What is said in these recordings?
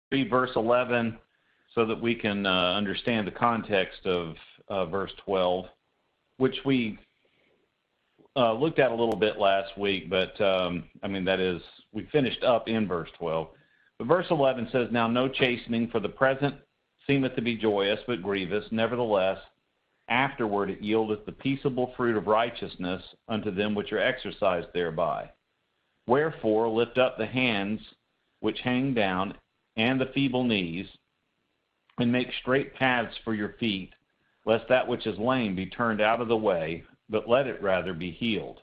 read verse 11 so that we can understand the context of verse 12, which we looked at a little bit last week, but that is, we finished up in verse 12. But verse 11 says, "Now no chastening for the present seemeth to be joyous, but grievous. Nevertheless, afterward it yieldeth the peaceable fruit of righteousness unto them which are exercised thereby. Wherefore lift up the hands which hang down, and the feeble knees, and make straight paths for your feet, lest that which is lame be turned out of the way, but let it rather be healed."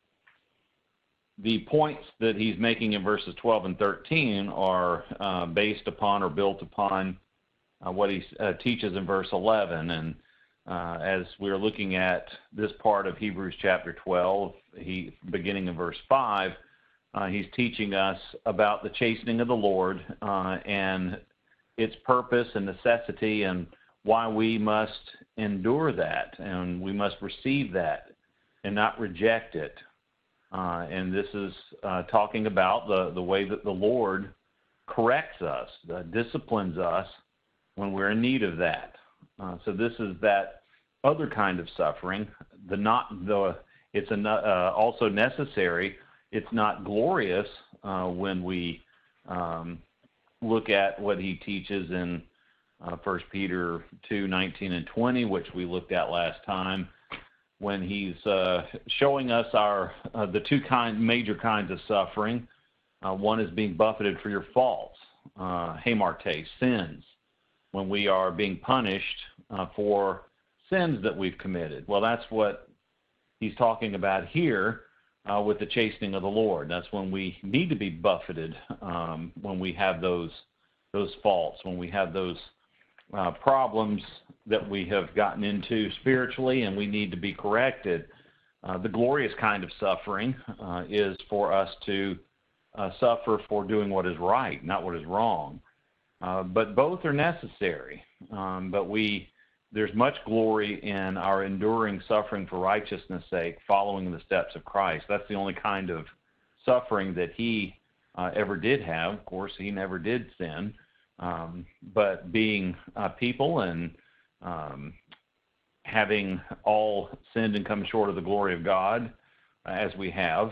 The points that he's making in verses 12 and 13 are based upon or built upon what he teaches in verse 11. And as we're looking at this part of Hebrews chapter 12, beginning in verse 5, he's teaching us about the chastening of the Lord and its purpose and necessity, and why we must endure that, and we must receive that and not reject it. And this is talking about the way that the Lord corrects us, disciplines us when we're in need of that. So this is that other kind of suffering. It's also necessary. It's not glorious when we look at what he teaches in 1 Peter 2:19 and 20, which we looked at last time, when he's showing us the two major kinds of suffering. One is being buffeted for your faults, hamartes, sins, when we are being punished for sins that we've committed. Well, that's what he's talking about here with the chastening of the Lord. That's when we need to be buffeted, when we have those faults, when we have those problems that we have gotten into spiritually and we need to be corrected. The glorious kind of suffering is for us to suffer for doing what is right, not what is wrong. But both are necessary. But there's much glory in our enduring suffering for righteousness' sake, following the steps of Christ. That's the only kind of suffering that he ever did have. Of course, he never did sin. But being people and having all sinned and come short of the glory of God, as we have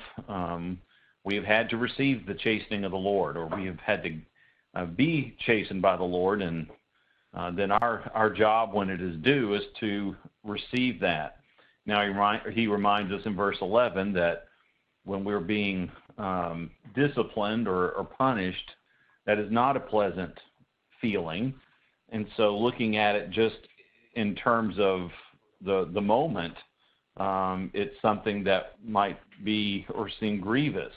had to receive the chastening of the Lord, or we have had to be chastened by the Lord, and then our job when it is due is to receive that. Now he reminds us in verse 11 that when we're being disciplined or punished, that is not a pleasant feeling. And so looking at it just in terms of the moment, it's something that might be or seem grievous.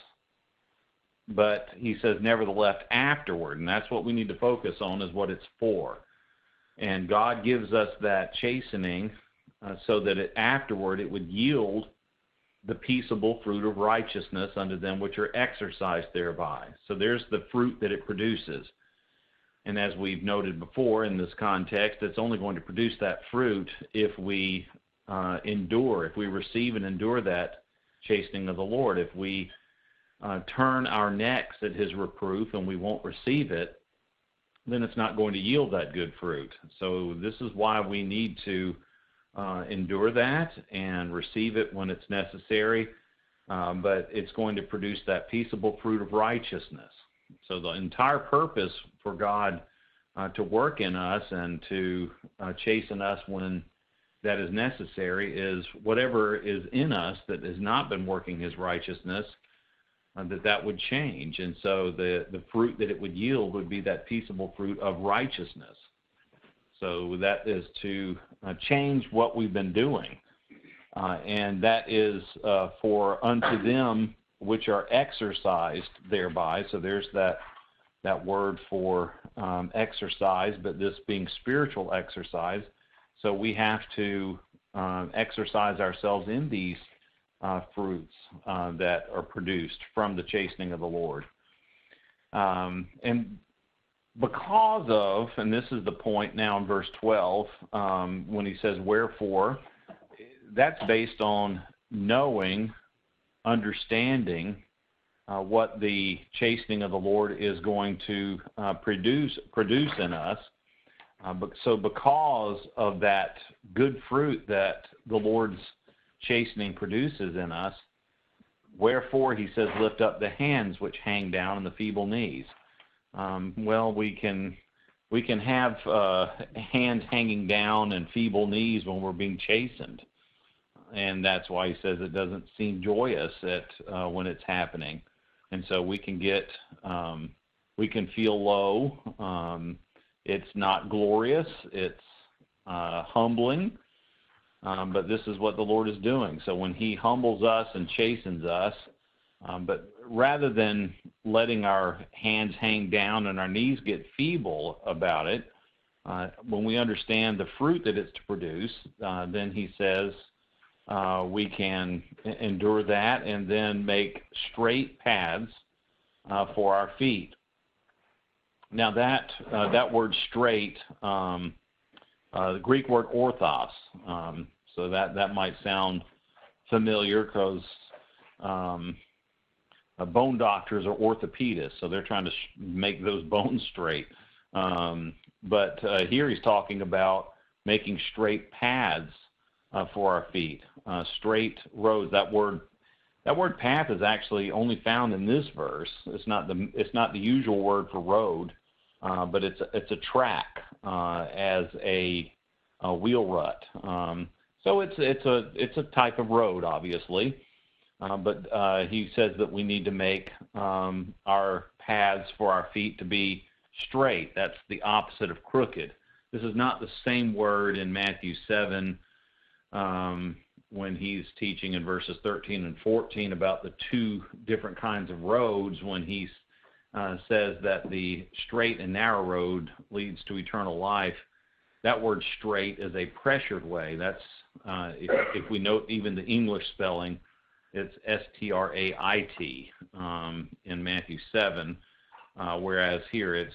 But he says, nevertheless, afterward, and that's what we need to focus on, is what it's for. And God gives us that chastening so that afterward it would yield the peaceable fruit of righteousness unto them which are exercised thereby. So there's the fruit that it produces. And as we've noted before in this context, it's only going to produce that fruit if we endure, if we receive and endure that chastening of the Lord. If we turn our necks at his reproof and we won't receive it, then it's not going to yield that good fruit. So this is why we need to endure that and receive it when it's necessary, but it's going to produce that peaceable fruit of righteousness. So the entire purpose for God to work in us and to chasten us when that is necessary is whatever is in us that has not been working his righteousness, that would change. And so the fruit that it would yield would be that peaceable fruit of righteousness. So that is to change what we've been doing. And that is for unto them which are exercised thereby. So there's that word for exercise, but this being spiritual exercise. So we have to exercise ourselves in these fruits that are produced from the chastening of the Lord. And because of, and this is the point now in verse 12, when he says, wherefore, that's based on knowing, understanding what the chastening of the Lord is going to produce in us. So because of that good fruit that the Lord's chastening produces in us, wherefore, he says, lift up the hands which hang down and the feeble knees. Well, we can have hands hanging down and feeble knees when we're being chastened. And that's why he says it doesn't seem joyous when it's happening. And so we can feel low. It's not glorious. It's humbling. But this is what the Lord is doing. So when he humbles us and chastens us, but rather than letting our hands hang down and our knees get feeble about it, when we understand the fruit that it's to produce, then he says we can endure that and then make straight paths for our feet. Now that word straight, the Greek word orthos, so that might sound familiar because bone doctors are orthopedists, so they're trying to make those bones straight. But here he's talking about making straight paths for our feet, straight roads. That word path is actually only found in this verse. It's not the usual word for road, but it's a track as a wheel rut. So it's a type of road, obviously. But he says that we need to make our paths for our feet to be straight. That's the opposite of crooked. This is not the same word in Matthew 7 when he's teaching in verses 13 and 14 about the two different kinds of roads, when he says that the straight and narrow road leads to eternal life. That word straight is a pressured way. That's if we note even the English spelling, it's S-T-R-A-I-T in Matthew 7, whereas here it's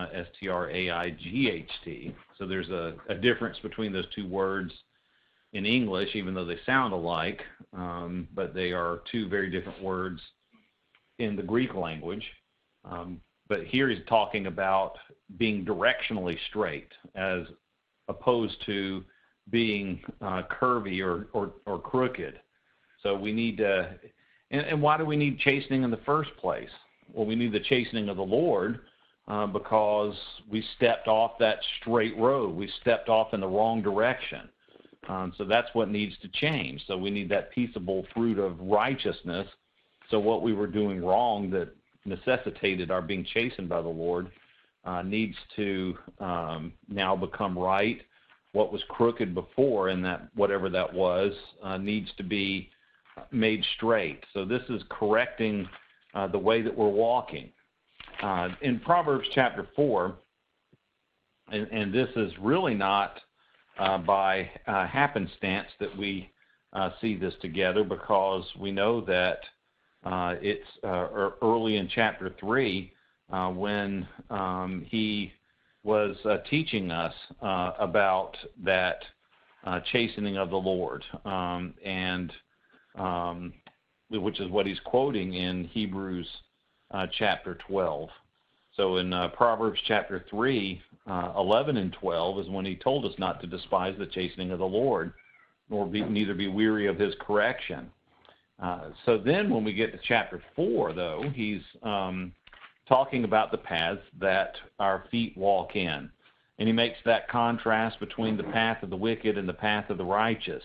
S-T-R-A-I-G-H-T. So there's a difference between those two words in English, even though they sound alike, but they are two very different words in the Greek language. But here he's talking about being directionally straight as opposed to being curvy or crooked. So we need to, and why do we need chastening in the first place? Well, we need the chastening of the Lord because we stepped off that straight road. We stepped off in the wrong direction. So that's what needs to change. So we need that peaceable fruit of righteousness. So what we were doing wrong that necessitated our being chastened by the Lord needs to now become right. What was crooked before, and that whatever that was, needs to be made straight. So this is correcting the way that we're walking. In Proverbs chapter 4, and this is really not by happenstance that we see this together, because we know that it's early in chapter 3 when he was teaching us about that chastening of the Lord, and which is what he's quoting in Hebrews chapter 12. So in Proverbs chapter 3, 11 and 12 is when he told us not to despise the chastening of the Lord, neither be weary of his correction. So then when we get to chapter 4, though, he's talking about the paths that our feet walk in. And he makes that contrast between the path of the wicked and the path of the righteous.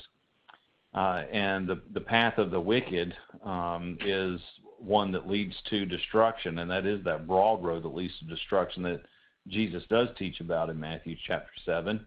And the path of the wicked is one that leads to destruction, and that is that broad road that leads to destruction that Jesus does teach about in Matthew chapter 7.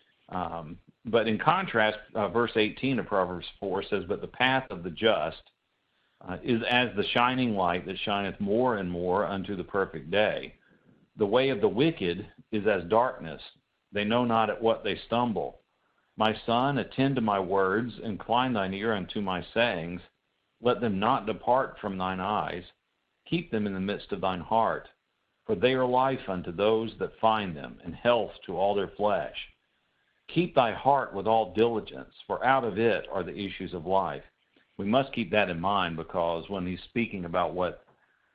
But in contrast, verse 18 of Proverbs 4 says, "But the path of the just is as the shining light that shineth more and more unto the perfect day. The way of the wicked is as darkness. They know not at what they stumble. My son, attend to my words, incline thine ear unto my sayings. Let them not depart from thine eyes. Keep them in the midst of thine heart. For they are life unto those that find them, and health to all their flesh. Keep thy heart with all diligence, for out of it are the issues of life." We must keep that in mind, because when he's speaking about what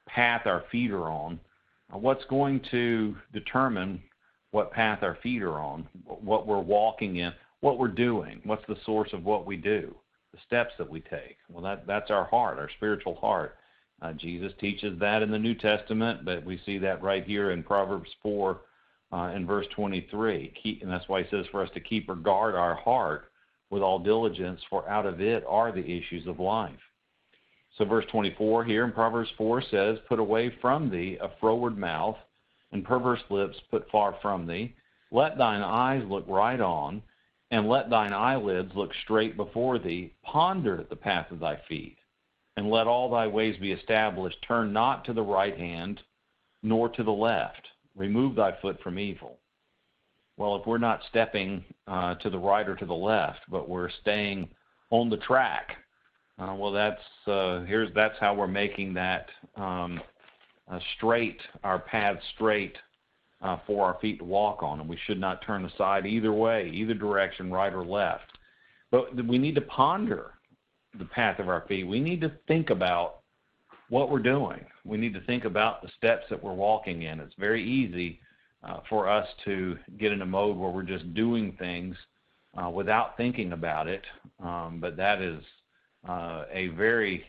path our feet are on, what's going to determine what path our feet are on, what we're walking in, what we're doing, what's the source of what we do, the steps that we take? Well, that's our heart, our spiritual heart. Jesus teaches that in the New Testament, but we see that right here in Proverbs 4 in verse 23. And that's why he says for us to keep or guard our heart with all diligence, for out of it are the issues of life. So verse 24 here in Proverbs 4 says, put away from thee a froward mouth, and perverse lips put far from thee. Let thine eyes look right on, and let thine eyelids look straight before thee. Ponder the path of thy feet, and let all thy ways be established. Turn not to the right hand, nor to the left. Remove thy foot from evil. Well, if we're not stepping to the right or to the left, but we're staying on the track, well, that's how we're making that straight, our path straight for our feet to walk on, and we should not turn aside either way, either direction, right or left. But we need to ponder the path of our feet. We need to think about what we're doing. We need to think about the steps that we're walking in. It's very easy for us to get in a mode where we're just doing things without thinking about it, but that is a very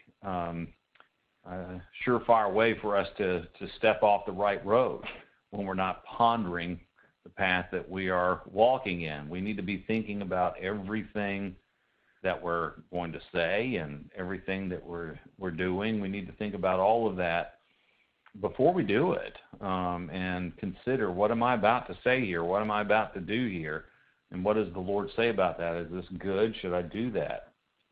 surefire way for us to step off the right road when we're not pondering the path that we are walking in. We need to be thinking about everything that we're going to say and everything that we're doing. We need to think about all of that before we do it, and consider, what am I about to say here? What am I about to do here? And what does the Lord say about that? Is this good? Should I do that?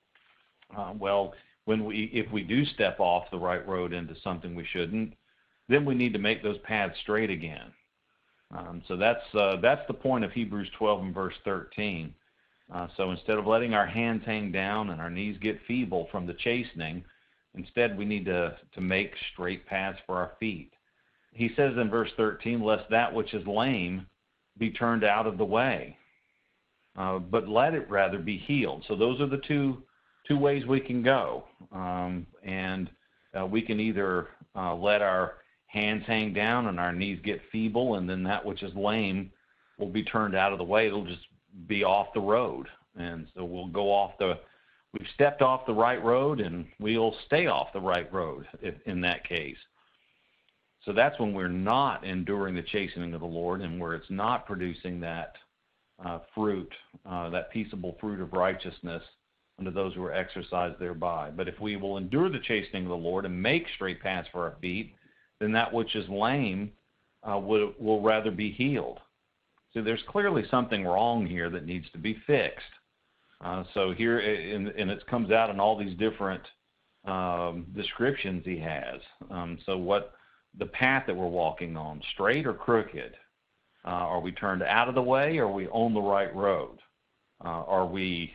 Well, if we do step off the right road into something we shouldn't, then we need to make those paths straight again. So that's the point of Hebrews 12 and verse 13. So instead of letting our hands hang down and our knees get feeble from the chastening, instead we need to make straight paths for our feet. He says in verse 13, lest that which is lame be turned out of the way, but let it rather be healed. So those are the two ways we can go. And we can either let our hands hang down and our knees get feeble, and then that which is lame will be turned out of the way. It'll just be off the road. And so we'll go off we've stepped off the right road, and we'll stay off the right road in that case. So that's when we're not enduring the chastening of the Lord, and where it's not producing that fruit, that peaceable fruit of righteousness unto those who are exercised thereby. But if we will endure the chastening of the Lord and make straight paths for our feet, then that which is lame will rather be healed. So there's clearly something wrong here that needs to be fixed. So here, and it comes out in all these different descriptions he has. So what the path that we're walking on, straight or crooked? Are we turned out of the way, or are we on the right road? Are we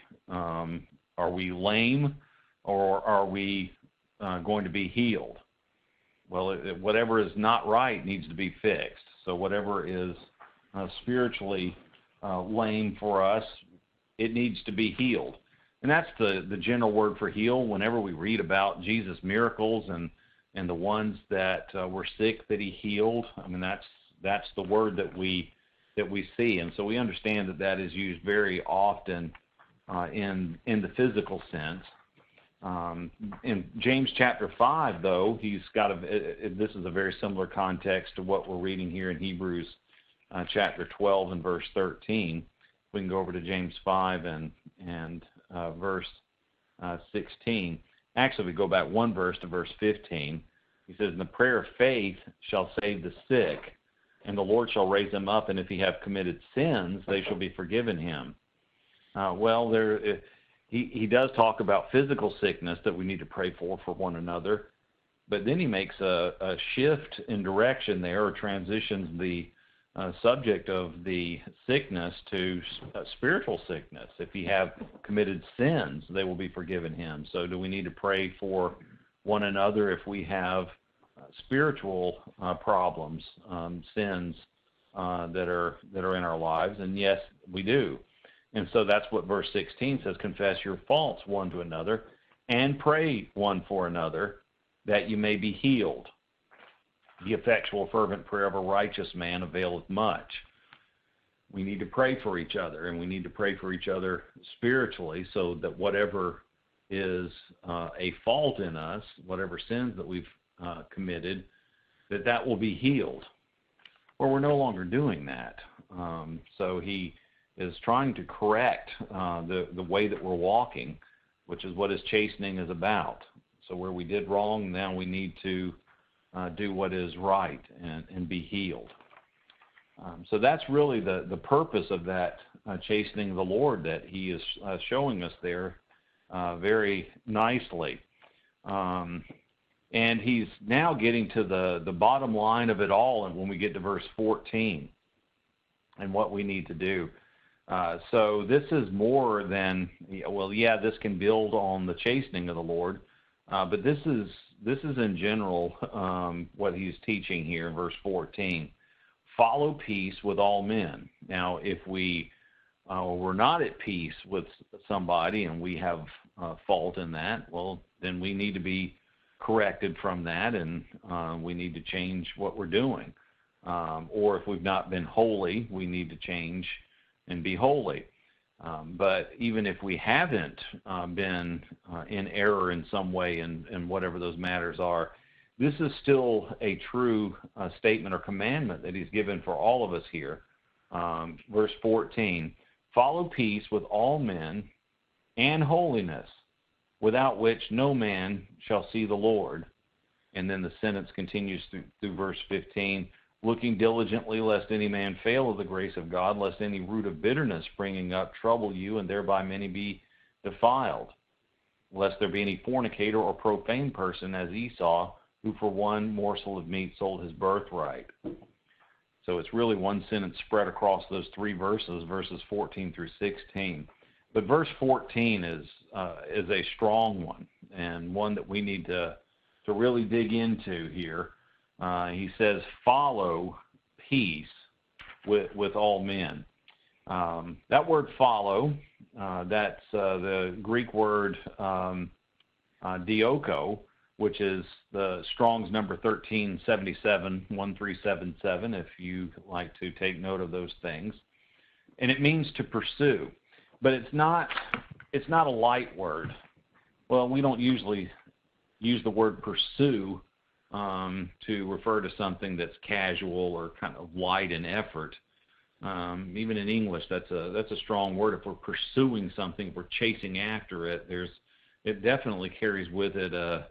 lame, or are we going to be healed? Well, whatever is not right needs to be fixed. So whatever is spiritually lame for us, it needs to be healed. And that's the general word for heal. Whenever we read about Jesus' miracles and the ones that were sick that he healed, I mean, that's the word that we see. And so we understand that is used very often in the physical sense. In James chapter 5, though, he's got this is a very similar context to what we're reading here in Hebrews chapter 12 and verse 13. We can go over to James 5 and verse 16. Actually, we go back one verse to verse 15. He says, and the prayer of faith shall save the sick, and the Lord shall raise them up, and if he have committed sins, they shall be forgiven him. He does talk about physical sickness that we need to pray for one another, but then he makes a shift in direction there, or transitions the subject of the sickness to spiritual sickness. If he have committed sins, they will be forgiven him. So do we need to pray for one another if we have spiritual problems, sins that are in our lives? And yes, we do. And so that's what verse 16 says, confess your faults one to another and pray one for another that you may be healed. The effectual, fervent prayer of a righteous man availeth much. We need to pray for each other, and we need to pray for each other spiritually so that whatever is a fault in us, whatever sins that we've committed, that will be healed. Well, we're no longer doing that. So he is trying to correct the way that we're walking, which is what his chastening is about. So where we did wrong, now we need to do what is right and be healed. So that's really the purpose of that chastening of the Lord that he is showing us there very nicely. And he's now getting to the bottom line of it all, and when we get to verse 14 and what we need to do. So this is more than, well, yeah, this can build on the chastening of the Lord, but this is in general what he's teaching here in verse 14. Follow peace with all men. Now, if we're not at peace with somebody and we have fault in that, well, then we need to be corrected from that, and we need to change what we're doing. Or if we've not been holy, we need to change and be holy. But even if we haven't been in error in some way in whatever those matters are, this is still a true statement or commandment that he's given for all of us here. Verse 14, follow peace with all men and holiness, without which no man shall see the Lord. And then the sentence continues through verse 15, looking diligently lest any man fail of the grace of God, lest any root of bitterness springing up trouble you, and thereby many be defiled, lest there be any fornicator or profane person as Esau, who for one morsel of meat sold his birthright. So it's really one sentence spread across those three verses, verses 14 through 16. But verse 14 is a strong one, and one that we need to really dig into here. He says, follow peace with all men. That word follow, that's the Greek word dioko, which is the Strong's number 1377, 1377, if you like to take note of those things. And it means to pursue, but it's not a light word. Well, we don't usually use the word pursue to refer to something that's casual or kind of light in effort. Even in English, that's a strong word. If we're pursuing something, if we're chasing after it, it definitely carries with it a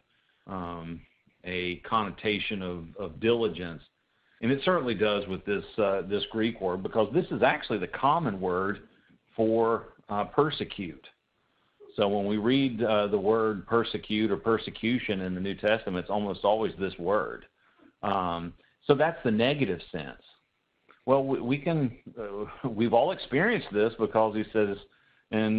connotation of diligence, and it certainly does with this Greek word, because this is actually the common word for persecute. So when we read the word persecute or persecution in the New Testament, it's almost always this word. So that's the negative sense. Well, we've all experienced this, because he says in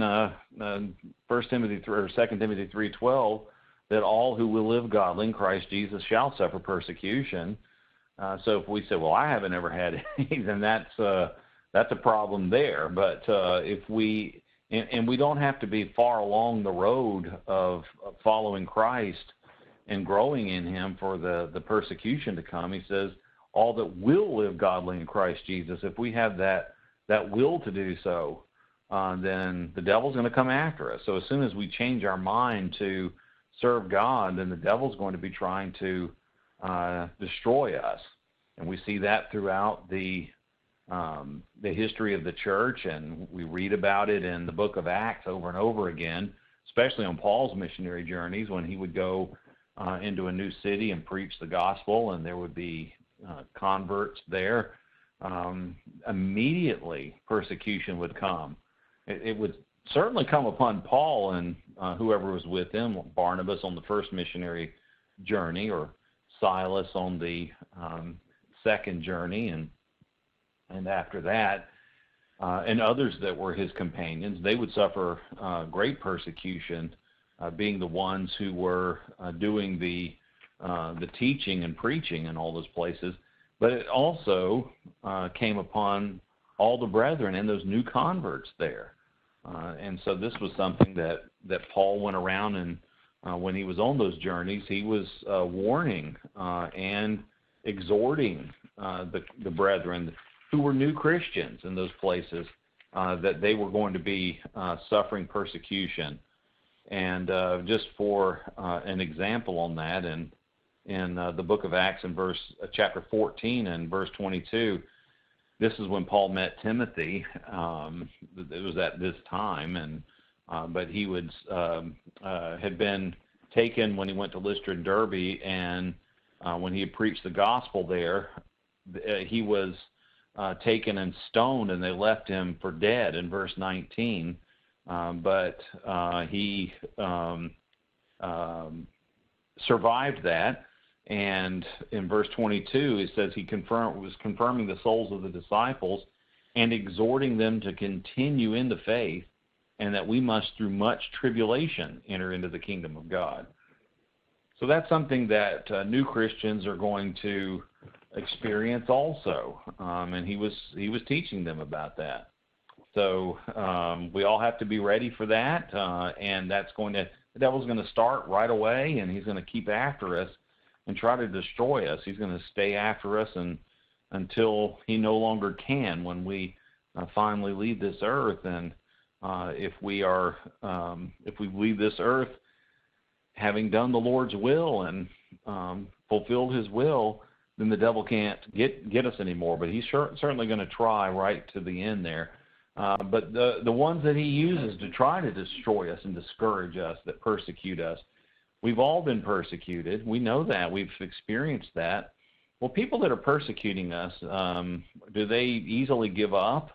1 Timothy 3 or 2 Timothy 3:12 that all who will live godly in Christ Jesus shall suffer persecution. So if we say, well, I haven't ever had any, then that's a problem there. But if we don't have to be far along the road of following Christ and growing in him for the persecution to come. He says, all that will live godly in Christ Jesus, if we have that will to do so, then the devil's going to come after us. So as soon as we change our mind to serve God, then the devil's going to be trying to destroy us. And we see that throughout the history of the church, and we read about it in the book of Acts over and over again, especially on Paul's missionary journeys, when he would go into a new city and preach the gospel, and there would be converts there. Immediately persecution would come. It would certainly come upon Paul and whoever was with him, Barnabas on the first missionary journey, or Silas on the second journey, and after that, and others that were his companions. They would suffer great persecution, being the ones who were doing the teaching and preaching in all those places. But it also came upon all the brethren and those new converts there. And so this was something that Paul went around, and when he was on those journeys, he was warning and exhorting the brethren who were new Christians in those places that they were going to be suffering persecution. And just for an example on that, in the book of Acts in chapter 14 and verse 22, this is when Paul met Timothy. It was at this time, and but he had been taken when he went to Lystra and Derbe, and when he had preached the gospel there, he was taken and stoned, and they left him for dead in verse 19. But he survived that, and in verse 22 it says he was confirming the souls of the disciples and exhorting them to continue in the faith, and that we must through much tribulation enter into the kingdom of God. So that's something that new Christians are going to experience also, and he was teaching them about that. So we all have to be ready for that, and the devil's going to start right away, and he's going to keep after us and try to destroy us. He's going to stay after us until he no longer can when we finally leave this earth. And if we leave this earth having done the Lord's will and fulfilled his will, then the devil can't get us anymore. But he's certainly going to try right to the end there. But the ones that he uses to try to destroy us and discourage us, that persecute us, we've all been persecuted. We know that. We've experienced that. Well, people that are persecuting us, do they easily give up?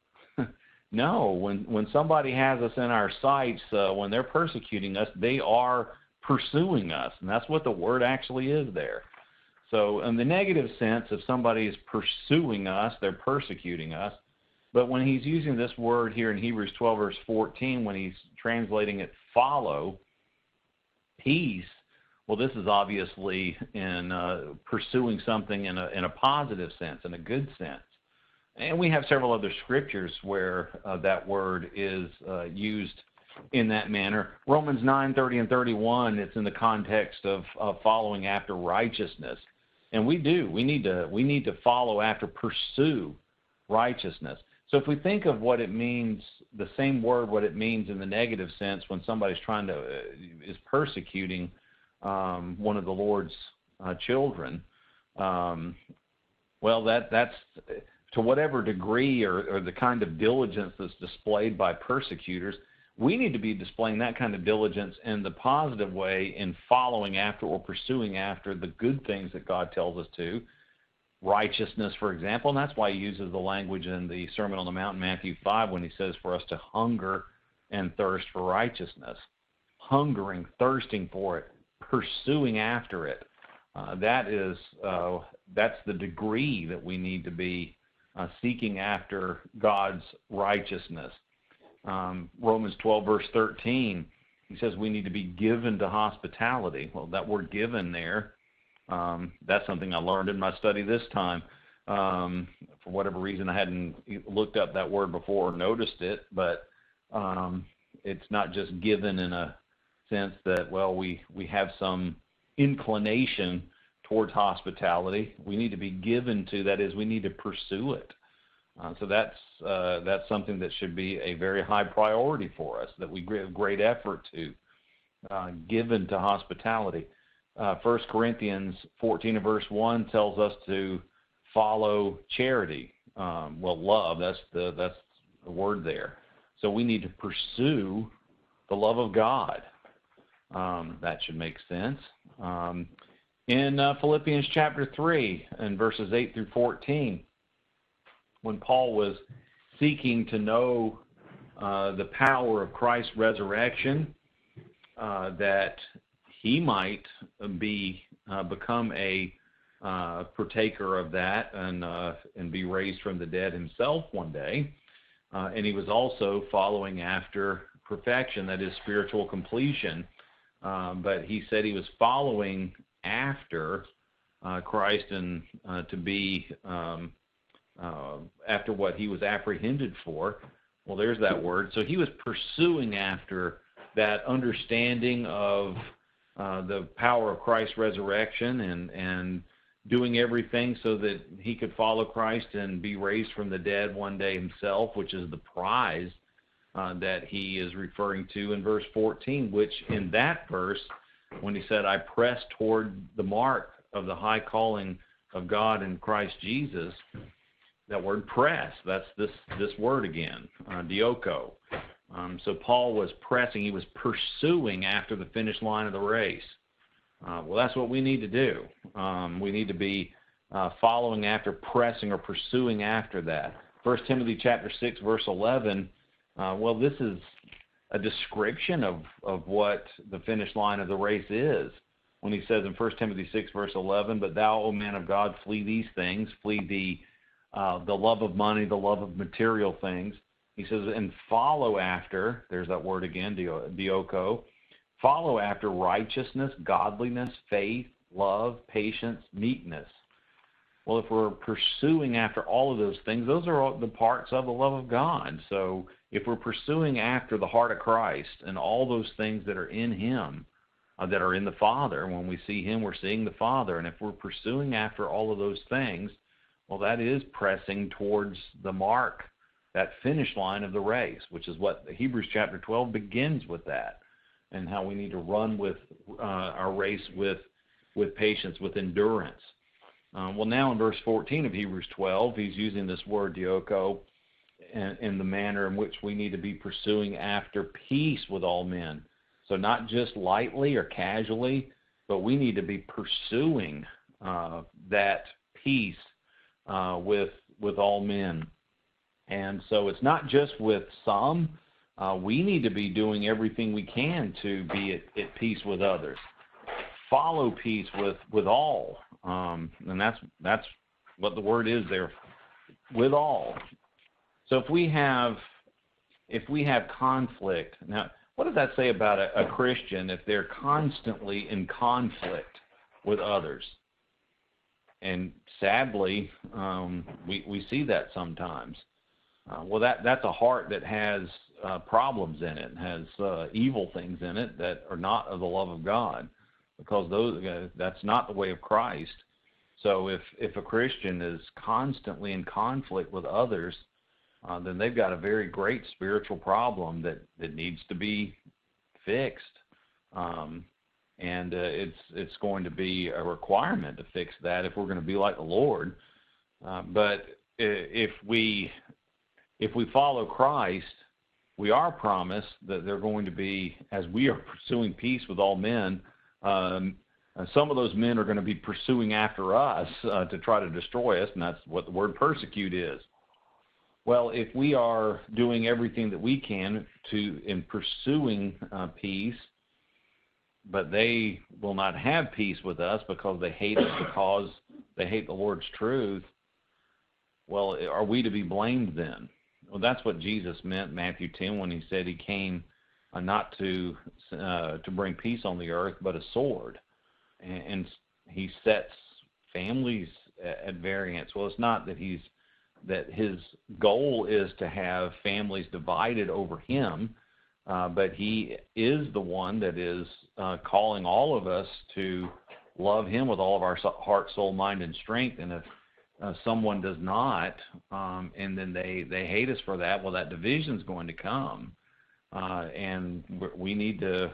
No. When somebody has us in our sights, when they're persecuting us, they are pursuing us, and that's what the word actually is there. So in the negative sense, if somebody is pursuing us, they're persecuting us. But when he's using this word here in Hebrews 12, verse 14, when he's translating it follow, peace, well, this is obviously in pursuing something in a positive sense, in a good sense. And we have several other scriptures where that word is used in that manner. Romans 9, 30 and 31, it's in the context of following after righteousness. And we need to follow after, pursue righteousness. So if we think of what it means, the same word, what it means in the negative sense when somebody's is persecuting one of the Lord's children, well, that's to whatever degree or the kind of diligence that's displayed by persecutors, we need to be displaying that kind of diligence in the positive way in following after or pursuing after the good things that God tells us to. Righteousness, for example, and that's why he uses the language in the Sermon on the Mount in Matthew 5 when he says for us to hunger and thirst for righteousness. Hungering, thirsting for it, pursuing after it. That's the degree that we need to be seeking after God's righteousness. Romans 12, verse 13, he says we need to be given to hospitality. Well, that word given there, that's something I learned in my study this time. For whatever reason, I hadn't looked up that word before or noticed it, but it's not just given in a sense that, well, we have some inclination towards hospitality. We need to be given to, that is, we need to pursue it. So that's something that should be a very high priority for us, that we give great effort to, given to hospitality. 1 Corinthians 14 and verse 1 tells us to follow charity. Love, that's the word there. So we need to pursue the love of God. That should make sense. In Philippians chapter 3 and verses 8 through 14, when Paul was seeking to know the power of Christ's resurrection, that he might become a partaker of that and be raised from the dead himself one day. And he was also following after perfection, that is spiritual completion. But he said he was following after Christ and to be after what he was apprehended for. Well, there's that word. So he was pursuing after that understanding of the power of Christ's resurrection and doing everything so that he could follow Christ and be raised from the dead one day himself, which is the prize that he is referring to in verse 14, which in that verse, when he said, I press toward the mark of the high calling of God in Christ Jesus, that word press, that's this word again, dioko. So Paul was pressing, he was pursuing after the finish line of the race. Well, that's what we need to do. We need to be following after, pressing or pursuing after that. 1 Timothy chapter 6, verse 11, well, this is a description of what the finish line of the race is. When he says in 1 Timothy 6, verse 11, but thou, O man of God, flee these things, flee the love of money, the love of material things. He says, and follow after, there's that word again, dioko, follow after righteousness, godliness, faith, love, patience, meekness. Well, if we're pursuing after all of those things, those are all the parts of the love of God. So if we're pursuing after the heart of Christ and all those things that are in him, that are in the Father, when we see him, we're seeing the Father. And if we're pursuing after all of those things, well, that is pressing towards the mark, that finish line of the race, which is what Hebrews chapter 12 begins with that, and how we need to run with our race with patience, with endurance. Well, now in verse 14 of Hebrews 12, he's using this word dioko in the manner in which we need to be pursuing after peace with all men. So not just lightly or casually, but we need to be pursuing that peace with all men. And so it's not just with some. We need to be doing everything we can to be at peace with others. Follow peace with all. And that's what the word is there, with all. So if we have conflict, now what does that say about a Christian if they're constantly in conflict with others? And sadly, we see that sometimes. Well, that's a heart that has problems in it, has evil things in it that are not of the love of God, because that's not the way of Christ. So if a Christian is constantly in conflict with others, then they've got a very great spiritual problem that needs to be fixed. And it's going to be a requirement to fix that if we're going to be like the Lord. But if we follow Christ, we are promised that they're going to be, as we are pursuing peace with all men, some of those men are going to be pursuing after us to try to destroy us, and that's what the word persecute is. Well, if we are doing everything that we can in pursuing peace, but they will not have peace with us because they hate us, because they hate the Lord's truth, well, are we to be blamed then? Well, that's what Jesus meant in Matthew 10 when he said he came not to bring peace on the earth, but a sword. And he sets families at variance. Well, it's not that his goal is to have families divided over him, but he is the one that is calling all of us to love him with all of our heart, soul, mind, and strength. And if someone does not, and then they hate us for that, well, that division's going to come, and we need to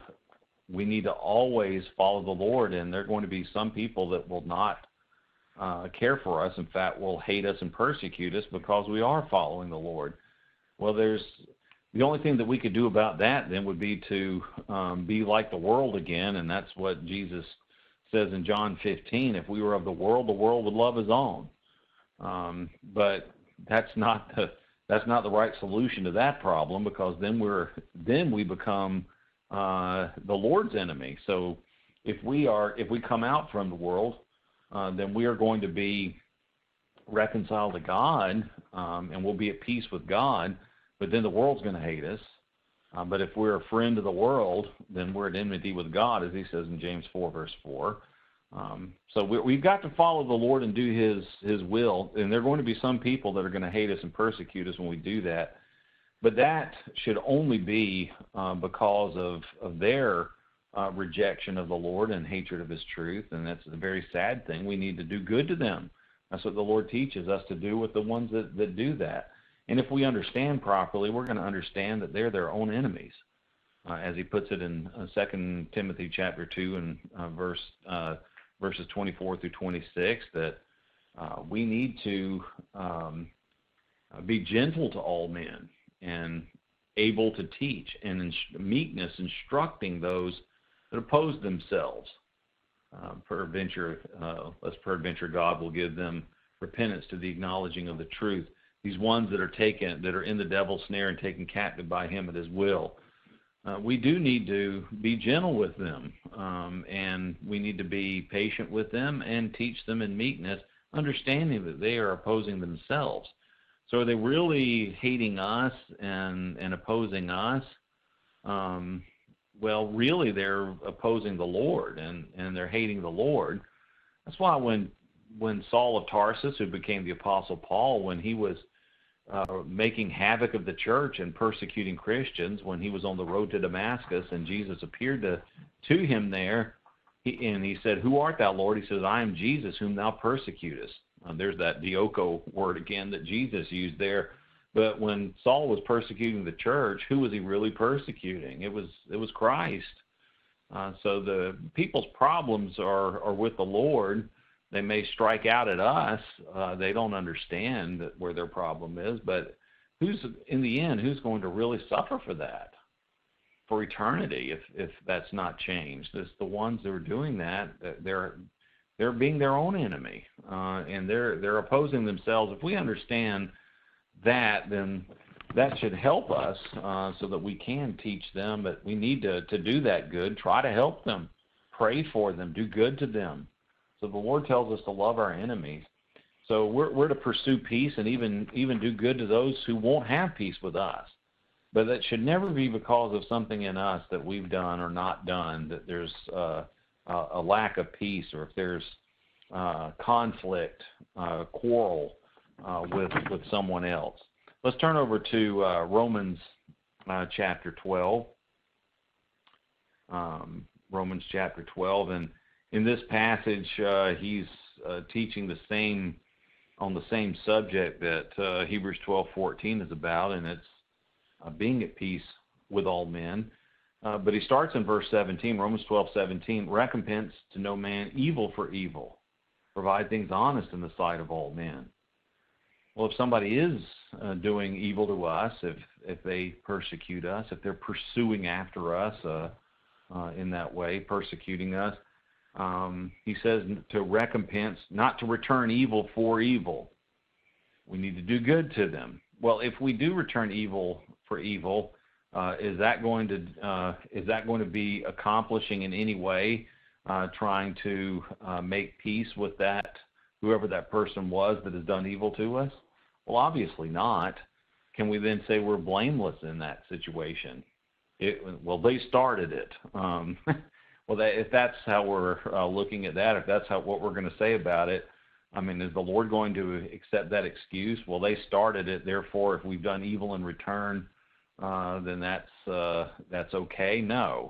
always follow the Lord. And there are going to be some people that will not care for us. In fact, will hate us and persecute us because we are following the Lord. Well, the only thing that we could do about that then would be to be like the world again, and that's what Jesus says in John 15. If we were of the world would love his own. But that's not the right solution to that problem, because then we become the Lord's enemy. So if we come out from the world, then we are going to be reconciled to God, and we'll be at peace with God. But then the world's going to hate us. But if we're a friend of the world, then we're at enmity with God, as he says in James 4, verse 4. So we've got to follow the Lord and do his will. And there are going to be some people that are going to hate us and persecute us when we do that. But that should only be because of their rejection of the Lord and hatred of his truth, and that's a very sad thing. We need to do good to them. That's what the Lord teaches us to do with the ones that do that. And if we understand properly, we're going to understand that they're their own enemies. As he puts it in 2 Timothy chapter 2 and verses 24 through 26, that we need to be gentle to all men and able to teach, and in meekness instructing those that oppose themselves. Peradventure God will give them repentance to the acknowledging of the truth. These ones that are in the devil's snare and taken captive by him at his will. We do need to be gentle with them, and we need to be patient with them and teach them in meekness, understanding that they are opposing themselves. So are they really hating us and opposing us? Well, really they're opposing the Lord, and they're hating the Lord. That's why when Saul of Tarsus, who became the Apostle Paul, when he was making havoc of the church and persecuting Christians, when he was on the road to Damascus and Jesus appeared to him there, and he said, "Who art thou, Lord?" He says, "I am Jesus, whom thou persecutest." There's that dioko word again that Jesus used there. But when Saul was persecuting the church, who was he really persecuting? It was Christ. So the people's problems are with the Lord. They may strike out at us. They don't understand where their problem is. But in the end, who's going to really suffer for that for eternity if that's not changed? It's the ones that are doing that. They're being their own enemy, and they're opposing themselves. If we understand that, then that should help us so that we can teach them. But we need to do that good, try to help them, pray for them, do good to them. So the Lord tells us to love our enemies. So we're to pursue peace and even do good to those who won't have peace with us. But that should never be because of something in us that we've done or not done, that there's a lack of peace, or if there's conflict, quarrel with someone else. Let's turn over to Romans chapter 12. Romans chapter 12, and in this passage, he's teaching on the same subject that Hebrews 12:14 is about, and it's being at peace with all men. But he starts in verse 17, Romans 12:17, recompense to no man evil for evil. Provide things honest in the sight of all men. Well, if somebody is doing evil to us, if they persecute us, if they're pursuing after us in that way, persecuting us, he says to recompense, not to return evil for evil. We need to do good to them. Well, if we do return evil for evil, is that going to be accomplishing in any way, trying to make peace with that, whoever that person was that has done evil to us? Well, obviously not. Can we then say we're blameless in that situation? Well, they started it. Well, if that's how we're looking at that, if that's what we're going to say about it, I mean, is the Lord going to accept that excuse? Well, they started it, therefore, if we've done evil in return, then that's okay? No.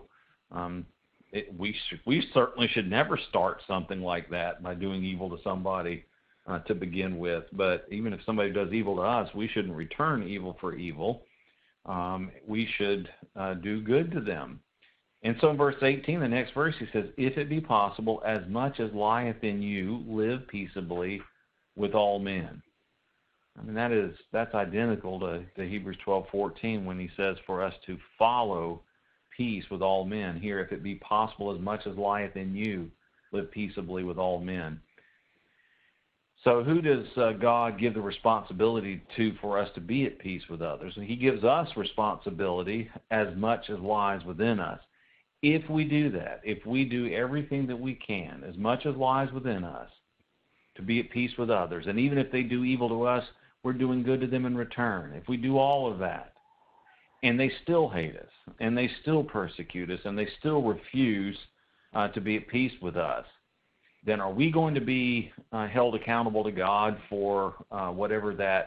We certainly should never start something like that by doing evil to somebody to begin with. But even if somebody does evil to us, we shouldn't return evil for evil. We should do good to them. And so in verse 18, the next verse, he says, if it be possible, as much as lieth in you, live peaceably with all men. I mean, that's identical to Hebrews 12:14 when he says for us to follow peace with all men. Here, if it be possible, as much as lieth in you, live peaceably with all men. So who does God give the responsibility to for us to be at peace with others? And he gives us responsibility as much as lies within us. If we do that, if we do everything that we can, as much as lies within us, to be at peace with others, and even if they do evil to us, we're doing good to them in return. If we do all of that, and they still hate us, and they still persecute us, and they still refuse to be at peace with us, then are we going to be held accountable to God for whatever that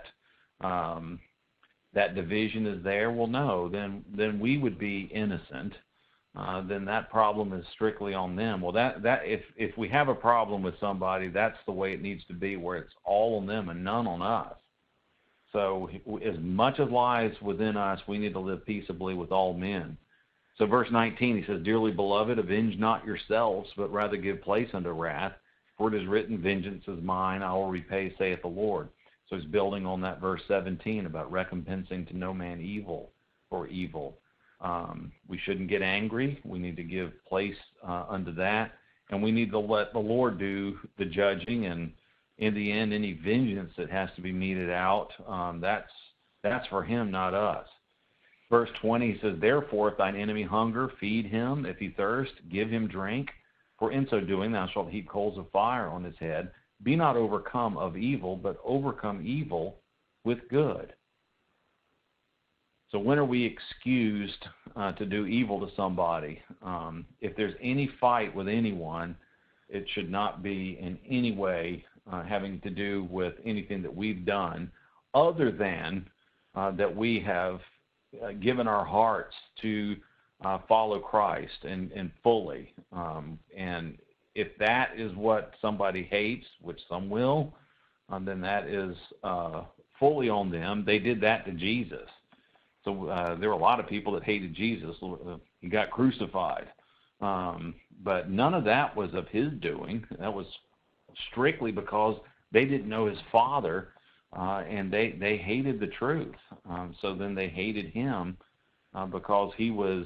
division is there? Well, no. Then we would be innocent then that problem is strictly on them. Well, if we have a problem with somebody, that's the way it needs to be, where it's all on them and none on us. So as much as lies within us, we need to live peaceably with all men. So verse 19, he says, "Dearly beloved, avenge not yourselves, but rather give place unto wrath. For it is written, vengeance is mine, I will repay, saith the Lord." So he's building on that verse 17 about recompensing to no man evil for evil. We shouldn't get angry. We need to give place unto that. And we need to let the Lord do the judging. And in the end, any vengeance that has to be meted out, that's for him, not us. Verse 20 says, "Therefore, if thine enemy hunger, feed him. If he thirst, give him drink. For in so doing, thou shalt heap coals of fire on his head. Be not overcome of evil, but overcome evil with good." So when are we excused to do evil to somebody? If there's any fight with anyone, it should not be in any way having to do with anything that we've done, other than that we have given our hearts to follow Christ and fully. And if that is what somebody hates, which some will, then that is fully on them. They did that to Jesus. So there were a lot of people that hated Jesus. He got crucified. But none of that was of his doing. That was strictly because they didn't know his Father, and they hated the truth. So then they hated him because he was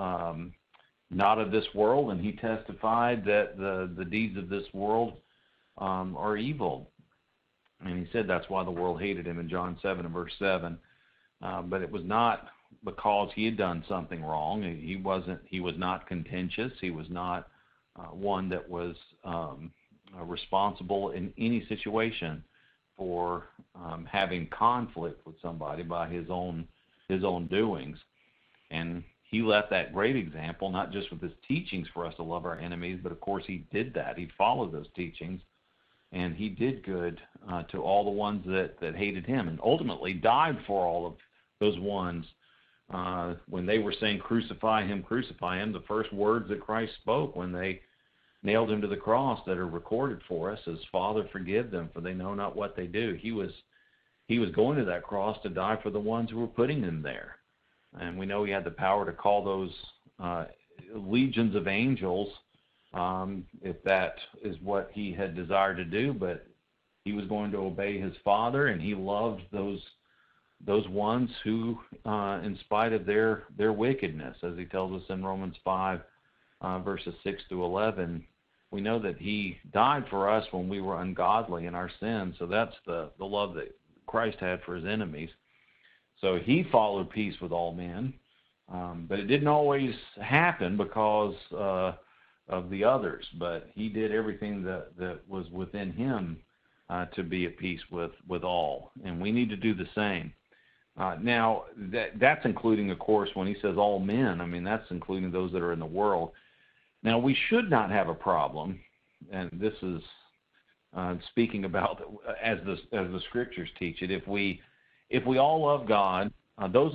not of this world, and he testified that the deeds of this world are evil. And he said that's why the world hated him in John 7 and verse 7. But it was not because he had done something wrong. He was not contentious. He was not one that was responsible in any situation for having conflict with somebody by his own doings. And he left that great example, not just with his teachings for us to love our enemies, but of course he did that. He followed those teachings, and he did good to all the ones that hated him, and ultimately died for all of those ones. When they were saying, crucify him, the first words that Christ spoke when they nailed him to the cross that are recorded for us is, "Father, forgive them, for they know not what they do." He was going to that cross to die for the ones who were putting him there. And we know he had the power to call those legions of angels, if that is what he had desired to do, but he was going to obey his Father, and he loved those ones who, in spite of their wickedness, as he tells us in Romans 5, verses 6 to 11, we know that he died for us when we were ungodly in our sins. So that's the love that Christ had for his enemies. So he followed peace with all men, but it didn't always happen because of the others. But he did everything that was within him to be at peace with all, and we need to do the same. Now, that's including, of course, when he says all men, I mean, that's including those that are in the world. Now, we should not have a problem, and this is speaking about as the Scriptures teach it. If we all love God, those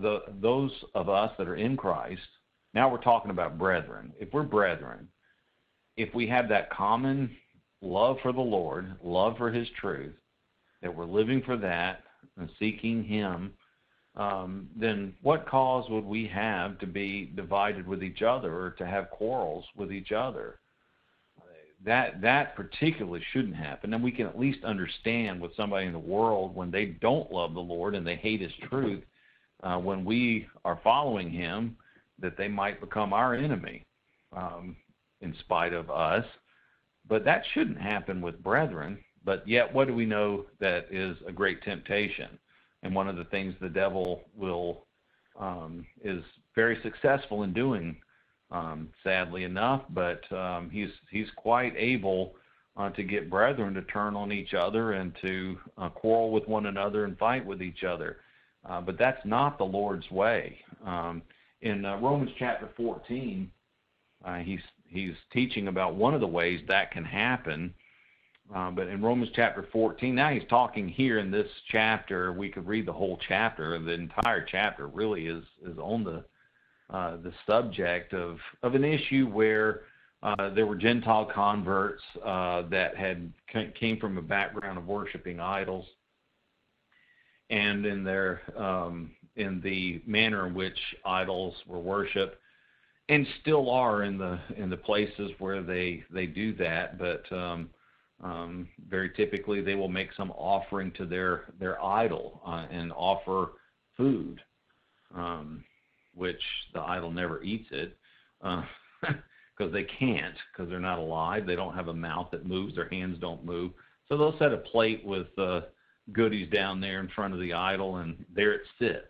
of us that are in Christ, now we're talking about brethren. If we're brethren, if we have that common love for the Lord, love for his truth, that we're living for that and seeking him, then what cause would we have to be divided with each other or to have quarrels with each other? That particularly shouldn't happen. And we can at least understand with somebody in the world when they don't love the Lord and they hate his truth, when we are following him, that they might become our enemy in spite of us. But that shouldn't happen with brethren. But yet, what do we know that is a great temptation? And one of the things the devil is very successful in doing, sadly enough, but he's quite able to get brethren to turn on each other and to quarrel with one another and fight with each other. But that's not the Lord's way. In Romans chapter 14, he's teaching about one of the ways that can happen. But in Romans chapter 14, now he's talking here in this chapter. We could read the whole chapter. The entire chapter really is on the the subject of an issue where there were Gentile converts that came from a background of worshiping idols, and in the manner in which idols were worshipped, and still are in the places where they do that, but very typically they will make some offering to their idol and offer food, which the idol never eats it because they can't, because they're not alive. They don't have a mouth that moves. Their hands don't move. So they'll set a plate with goodies down there in front of the idol, and there it sits.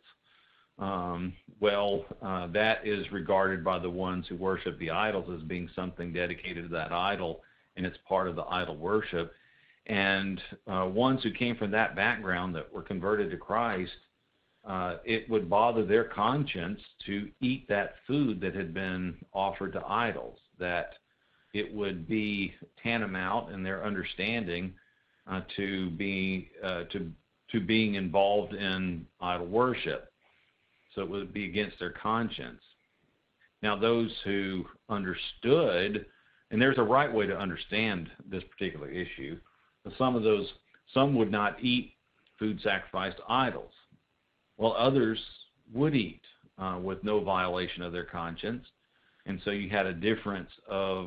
That is regarded by the ones who worship the idols as being something dedicated to that idol, and it's part of the idol worship. And ones who came from that background that were converted to Christ, it would bother their conscience to eat that food that had been offered to idols, that it would be tantamount in their understanding to being involved in idol worship. So it would be against their conscience. Now, those who understood, and there's a right way to understand this particular issue, some would not eat food sacrificed to idols, while others would eat with no violation of their conscience. And so you had a difference of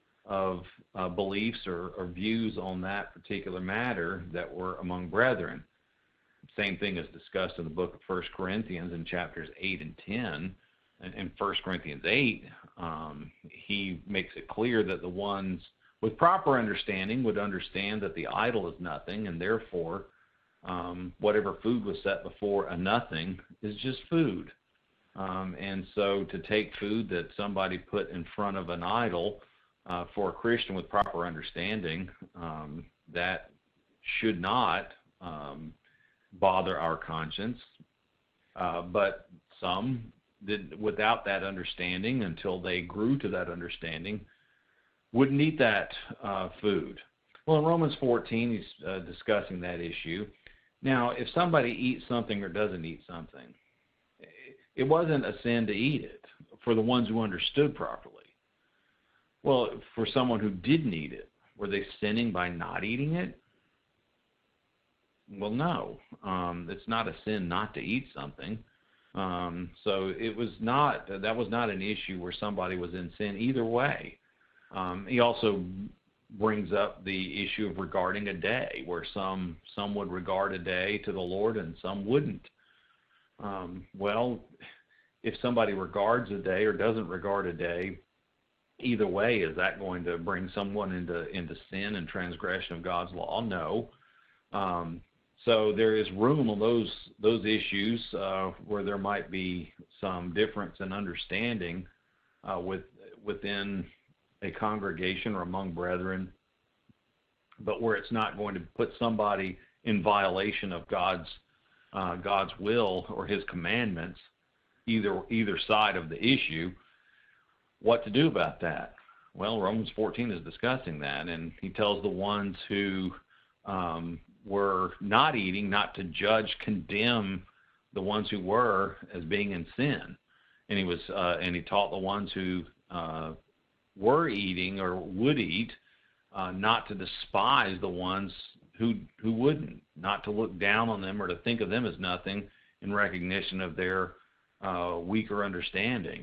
beliefs or views on that particular matter that were among brethren. Same thing is discussed in the book of 1 Corinthians in chapters 8 and 10. In 1 Corinthians 8, he makes it clear that the ones with proper understanding would understand that the idol is nothing, and therefore whatever food was set before a nothing is just food. And so to take food that somebody put in front of an idol for a Christian with proper understanding, that should not bother our conscience. But some did, without that understanding, until they grew to that understanding, wouldn't eat that food. Well, in Romans 14, he's discussing that issue. Now, if somebody eats something or doesn't eat something, it wasn't a sin to eat it for the ones who understood properly. Well, for someone who didn't eat it, were they sinning by not eating it? Well, no. It's not a sin not to eat something. So that was not an issue where somebody was in sin either way. He also brings up the issue of regarding a day, where some would regard a day to the Lord and some wouldn't. Well, if somebody regards a day or doesn't regard a day, either way, is that going to bring someone into sin and transgression of God's law? No. So there is room on those issues where there might be some difference in understanding within a congregation or among brethren, but where it's not going to put somebody in violation of God's will or His commandments, either side of the issue. What to do about that? Well, Romans 14 is discussing that, and he tells the ones who were not eating not to condemn the ones who were as being in sin, and he taught the ones who were eating or would eat not to despise the ones who wouldn't, not to look down on them or to think of them as nothing in recognition of their weaker understanding.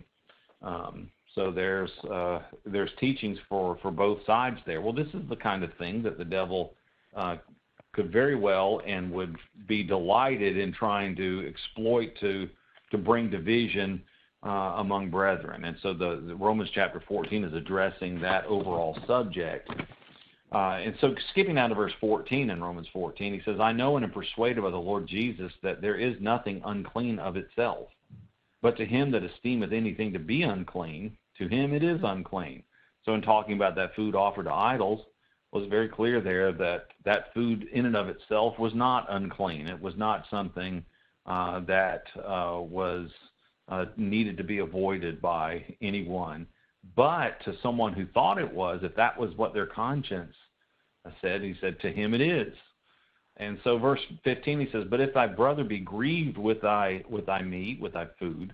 So there's teachings for both sides there. Well, this is the kind of thing that the devil could very well and would be delighted in trying to exploit to bring division among brethren. And so the Romans chapter 14 is addressing that overall subject. And so skipping down to verse 14 in Romans 14, he says, I know and am persuaded by the Lord Jesus that there is nothing unclean of itself, but to him that esteemeth anything to be unclean, to him it is unclean. So in talking about that food offered to idols, it was very clear there that that food in and of itself was not unclean. It was not something that was needed to be avoided by anyone. But to someone who thought it was, if that was what their conscience said, he said, to him it is. And so verse 15, he says, but if thy brother be grieved with thy meat, with thy food,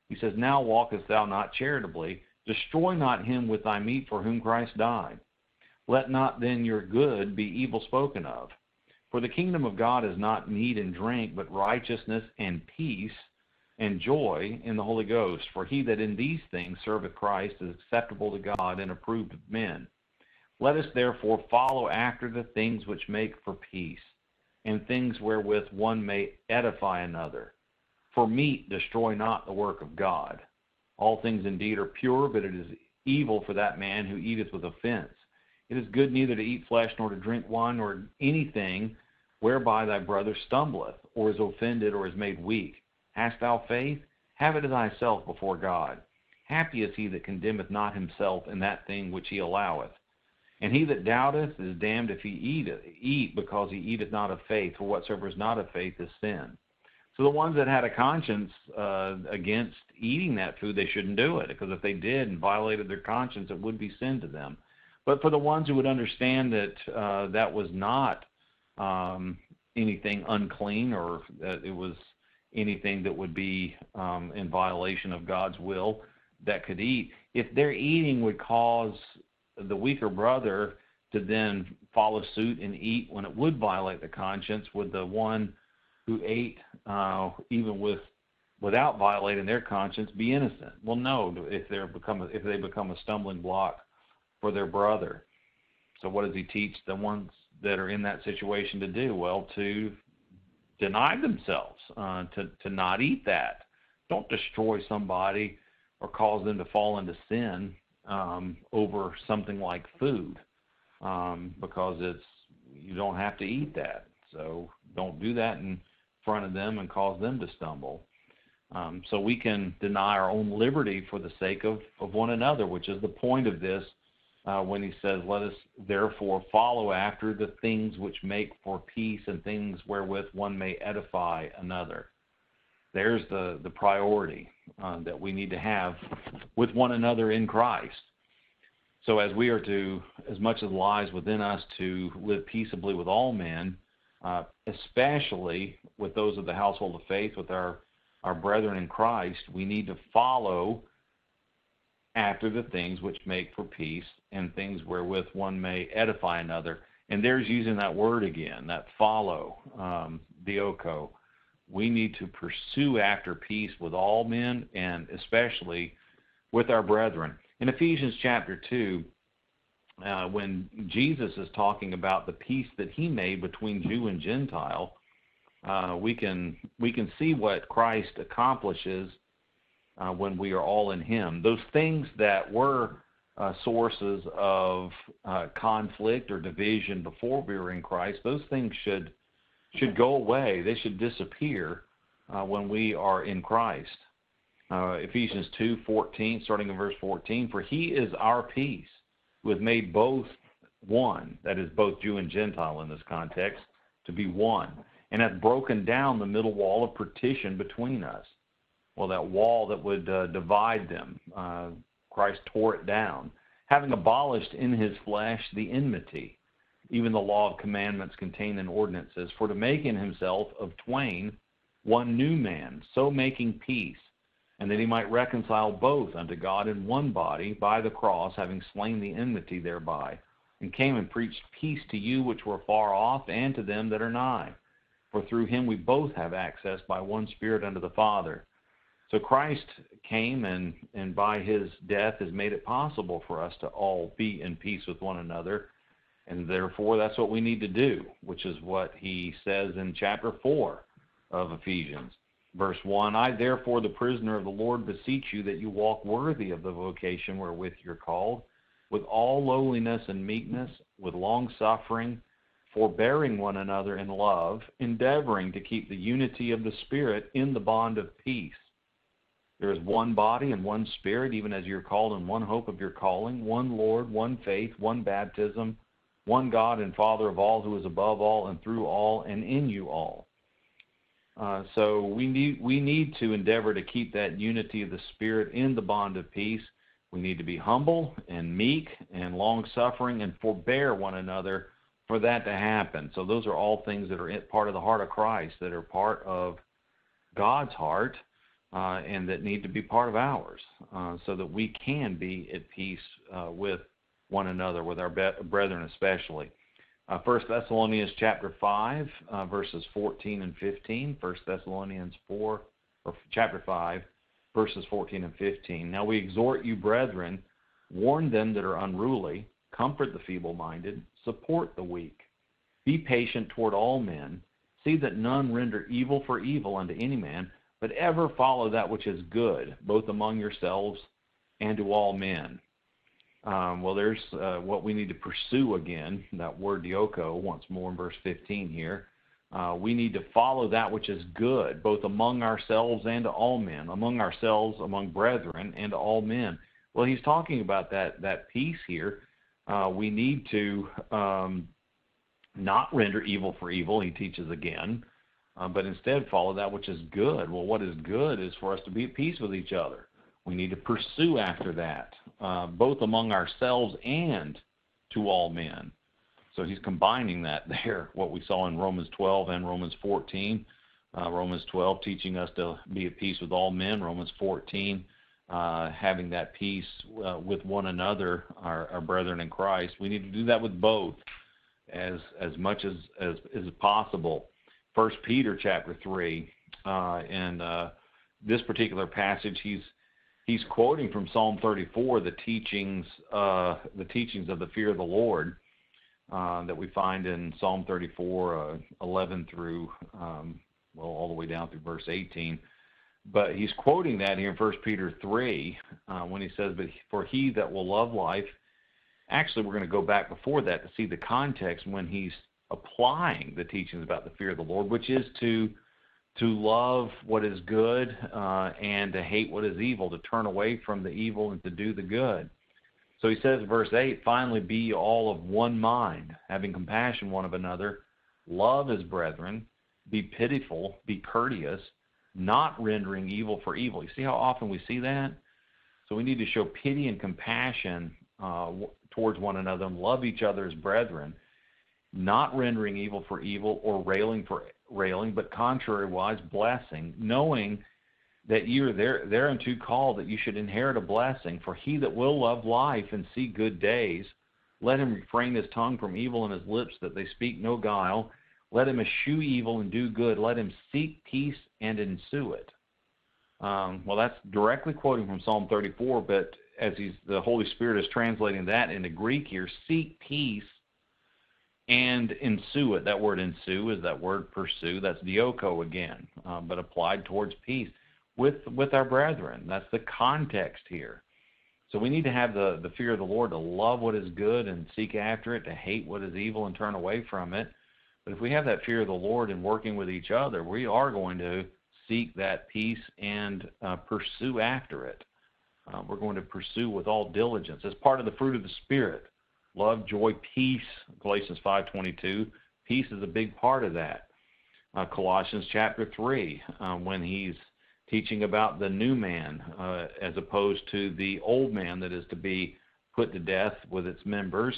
He says, now walkest thou not charitably, destroy not him with thy meat for whom Christ died. Let not then your good be evil spoken of. For the kingdom of God is not meat and drink, but righteousness and peace and joy in the Holy Ghost. For he that in these things serveth Christ is acceptable to God and approved of men. Let us therefore follow after the things which make for peace, and things wherewith one may edify another. For meat destroy not the work of God. All things indeed are pure, but it is evil for that man who eateth with offense. It is good neither to eat flesh, nor to drink wine, nor anything whereby thy brother stumbleth, or is offended, or is made weak. Hast thou faith? Have it thyself before God. Happy is he that condemneth not himself in that thing which he alloweth. And he that doubteth is damned if he eat, because he eateth not of faith, for whatsoever is not of faith is sin. So the ones that had a conscience against eating that food, they shouldn't do it, because if they did and violated their conscience, it would be sin to them. But for the ones who would understand that that was not anything unclean, or that it was anything that would be in violation of God's will that could eat, if their eating would cause the weaker brother to then follow suit and eat when it would violate the conscience, would the one who ate even without violating their conscience be innocent? Well, no, if they become a stumbling block for their brother. So what does he teach the ones that are in that situation to do? Well, to deny themselves, to not eat that. Don't destroy somebody or cause them to fall into sin over something like food, because you don't have to eat that. So don't do that in front of them and cause them to stumble. So we can deny our own liberty for the sake of one another, which is the point of this when he says, let us therefore follow after the things which make for peace and things wherewith one may edify another. There's the priority that we need to have with one another in Christ. So as we are to, as much as lies within us, to live peaceably with all men, especially with those of the household of faith, with our brethren in Christ, we need to follow after the things which make for peace and things wherewith one may edify another. And there's using that word again, that follow, dioko. We need to pursue after peace with all men, and especially with our brethren. In Ephesians chapter 2, when Jesus is talking about the peace that he made between Jew and Gentile, we can see what Christ accomplishes when we are all in him. Those things that were sources of conflict or division before we were in Christ, those things should go away. They should disappear when we are in Christ. Ephesians 2:14, starting in verse 14, for he is our peace, who hath made both one, that is both Jew and Gentile in this context, to be one, and hath broken down the middle wall of partition between us. Well, that wall that would divide them, Christ tore it down, having abolished in his flesh the enmity, even the law of commandments contained in ordinances, for to make in himself of twain one new man, so making peace, and that he might reconcile both unto God in one body by the cross, having slain the enmity thereby, and came and preached peace to you which were far off, and to them that are nigh. For through him we both have access by one Spirit unto the Father. So Christ came, and by his death has made it possible for us to all be in peace with one another. And therefore, that's what we need to do, which is what he says in chapter 4 of Ephesians. Verse 1, I therefore, the prisoner of the Lord, beseech you that you walk worthy of the vocation wherewith you're called, with all lowliness and meekness, with long-suffering, forbearing one another in love, endeavoring to keep the unity of the Spirit in the bond of peace. There is one body and one Spirit, even as you're called in one hope of your calling, one Lord, one faith, one baptism, one God and Father of all, who is above all and through all and in you all. So we need to endeavor to keep that unity of the Spirit in the bond of peace. We need to be humble and meek and long-suffering and forbear one another for that to happen. So those are all things that are part of the heart of Christ, that are part of God's heart, and that need to be part of ours, so that we can be at peace with one another, with our brethren especially. 1 Thessalonians chapter 5, verses 14 and 15. 1 Thessalonians 4, or chapter 5, verses 14 and 15. Now we exhort you, brethren, warn them that are unruly, comfort the feeble-minded, support the weak. Be patient toward all men. See that none render evil for evil unto any man, but ever follow that which is good, both among yourselves and to all men. Well, there's what we need to pursue again, that word dioko, once more in verse 15 here. We need to follow that which is good, both among ourselves and to all men, among ourselves, among brethren, and to all men. Well, he's talking about that peace here. We need to not render evil for evil, he teaches again, but instead follow that which is good. Well, what is good is for us to be at peace with each other. We need to pursue after that, both among ourselves and to all men. So he's combining that there, what we saw in Romans 12 and Romans 14. Romans 12 teaching us to be at peace with all men. Romans 14 having that peace with one another, our brethren in Christ. We need to do that with both as much as possible. 1 Peter chapter 3, and this particular passage, he's quoting from Psalm 34, the teachings of the fear of the Lord that we find in Psalm 34, 11 through, all the way down through verse 18. But he's quoting that here in 1 Peter 3 when he says, but for he that will love life, actually we're going to go back before that to see the context when he's applying the teachings about the fear of the Lord, which is to love what is good and to hate what is evil, to turn away from the evil and to do the good. So he says in verse 8, finally be ye all of one mind, having compassion one of another, love as brethren, be pitiful, be courteous, not rendering evil for evil. You see how often we see that? So we need to show pity and compassion towards one another and love each other as brethren, not rendering evil for evil or railing for railing, but contrariwise blessing, knowing that you are thereunto called, that you should inherit a blessing. For he that will love life and see good days, let him refrain his tongue from evil and his lips that they speak no guile. Let him eschew evil and do good. Let him seek peace and ensue it. Well, that's directly quoting from Psalm 34, but as the Holy Spirit is translating that into Greek here, seek peace and ensue it. That word ensue is that word pursue. That's dioko again, but applied towards peace with our brethren. That's the context here. So we need to have the fear of the Lord, to love what is good and seek after it, to hate what is evil and turn away from it. But if we have that fear of the Lord in working with each other, we are going to seek that peace and pursue after it. We're going to pursue with all diligence. As part of the fruit of the Spirit, love, joy, peace, Galatians 5:22. Peace is a big part of that. Colossians chapter 3, when he's teaching about the new man as opposed to the old man that is to be put to death with its members.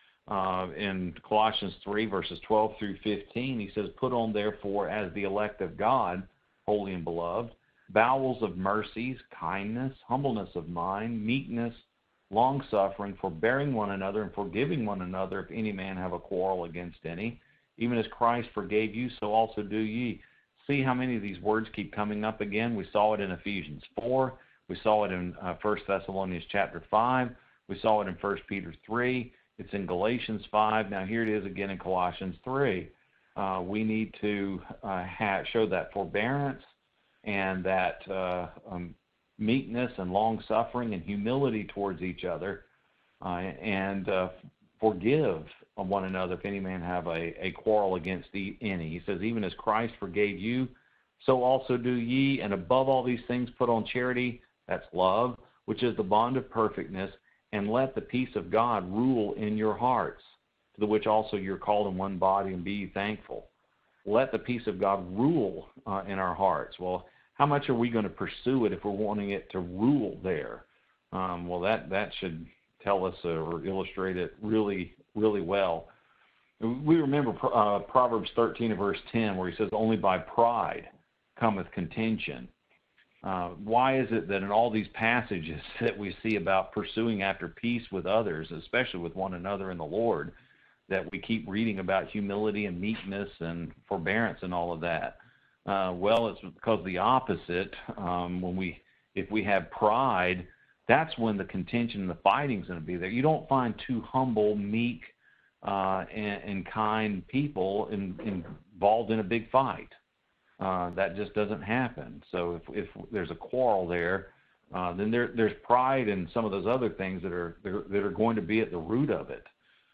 In Colossians 3, verses 12 through 15, he says, put on therefore as the elect of God, holy and beloved, bowels of mercies, kindness, humbleness of mind, meekness, long-suffering, forbearing one another and forgiving one another if any man have a quarrel against any. Even as Christ forgave you, so also do ye. See how many of these words keep coming up again? We saw it in Ephesians 4. We saw it in 1 Thessalonians chapter 5. We saw it in 1 Peter 3. It's in Galatians 5. Now here it is again in Colossians 3. We need to show that forbearance and that meekness and long-suffering and humility towards each other, and forgive one another if any man have a quarrel against any. He says, even as Christ forgave you, so also do ye, and above all these things put on charity, that's love, which is the bond of perfectness, and let the peace of God rule in your hearts, to the which also you're called in one body, and be ye thankful. Let the peace of God rule in our hearts. Well, how much are we going to pursue it if we're wanting it to rule there? Well, that should tell us or illustrate it really, really well. We remember Proverbs 13 and verse 10, where he says, only by pride cometh contention. Why is it that in all these passages that we see about pursuing after peace with others, especially with one another in the Lord, that we keep reading about humility and meekness and forbearance and all of that? Well, it's because the opposite. If we have pride, that's when the contention and the fighting is going to be there. You don't find two humble, meek, and kind people involved in a big fight. That just doesn't happen. So if there's a quarrel there, then there's pride and some of those other things that are going to be at the root of it.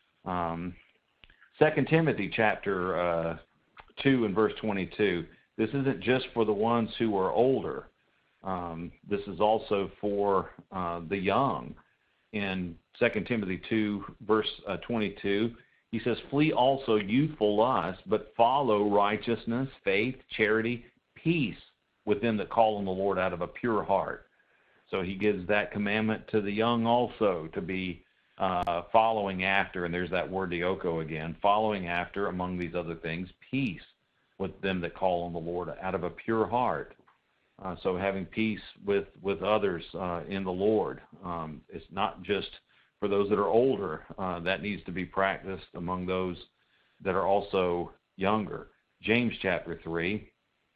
2 Timothy chapter 2 and verse 22. This isn't just for the ones who are older. This is also for the young. In 2 Timothy 2, verse 22, he says, "Flee also youthful lust, but follow righteousness, faith, charity, peace with them that call on the Lord out of a pure heart." So he gives that commandment to the young also, to be following after, and there's that word dioko again, following after, among these other things, peace with them that call on the Lord out of a pure heart. So having peace with others in the Lord. It's not just for those that are older. That needs to be practiced among those that are also younger. James chapter 3,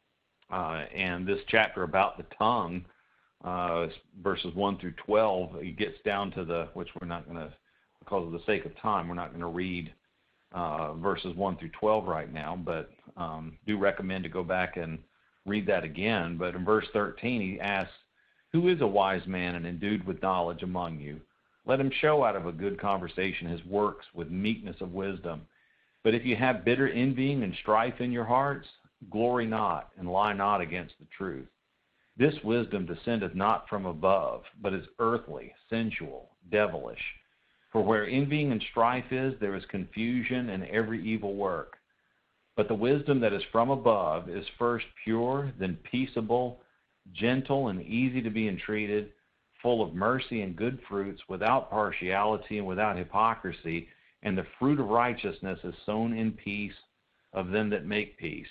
and this chapter about the tongue, verses 1 through 12, it gets down to which we're not going to, because of the sake of time, we're not going to read verses 1 through 12 right now, but do recommend to go back and read that again. But in verse 13, he asks, "Who is a wise man and endued with knowledge among you? Let him show out of a good conversation his works with meekness of wisdom. But if you have bitter envying and strife in your hearts, glory not, and lie not against the truth. This wisdom descendeth not from above, but is earthly, sensual, devilish. For where envying and strife is, there is confusion and every evil work. But the wisdom that is from above is first pure, then peaceable, gentle, and easy to be entreated, full of mercy and good fruits, without partiality and without hypocrisy. And the fruit of righteousness is sown in peace of them that make peace."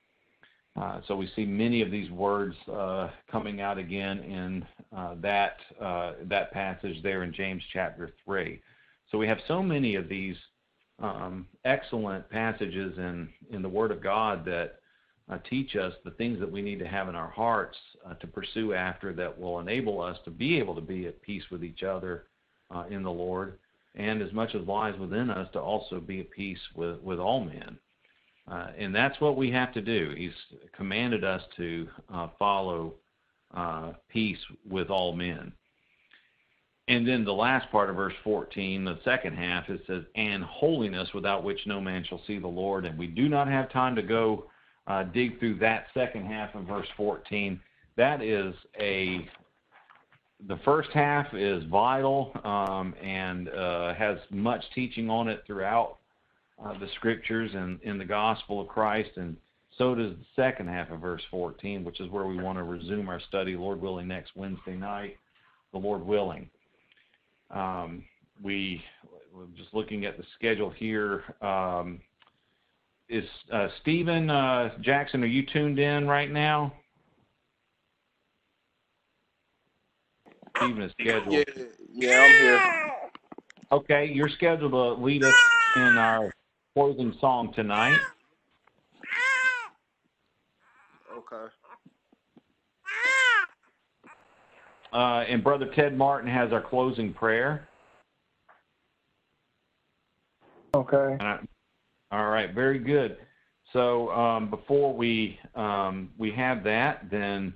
So we see many of these words coming out again in that passage there in James chapter 3. So we have so many of these excellent passages in the Word of God that teach us the things that we need to have in our hearts to pursue after, that will enable us to be able to be at peace with each other in the Lord, and as much as lies within us, to also be at peace with all men. And that's what we have to do. He's commanded us to follow peace with all men. And then the last part of verse 14, the second half, it says, "And holiness, without which no man shall see the Lord." And we do not have time to go dig through that second half of verse 14. That is the first half is vital and has much teaching on it throughout the scriptures and in the gospel of Christ, and so does the second half of verse 14, which is where we want to resume our study, Lord willing, next Wednesday night, the Lord willing. We're just looking at the schedule here. Is Stephen Jackson, are you tuned in right now? Stephen is scheduled. Yeah, I'm here. Okay, you're scheduled to lead us in our closing song tonight. Okay. And Brother Ted Martin has our closing prayer. Okay. All right, very good. So before we have that, then